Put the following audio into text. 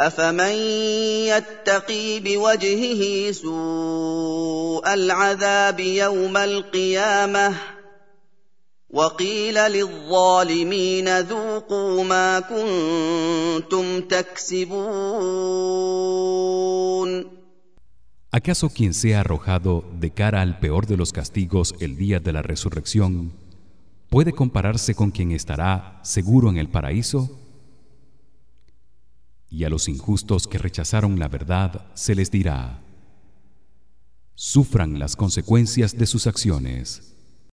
أفمن يتقي بوجهه سوء العذاب يوم القيامة وقيل للظالمين ذوقوا ما كنتم تكسبون. ¿Acaso quien sea arrojado de cara al peor de los castigos el día de la resurrección puede compararse con quien estará seguro en el paraíso? Y a los injustos que rechazaron la verdad se les dirá: sufran las consecuencias de sus acciones.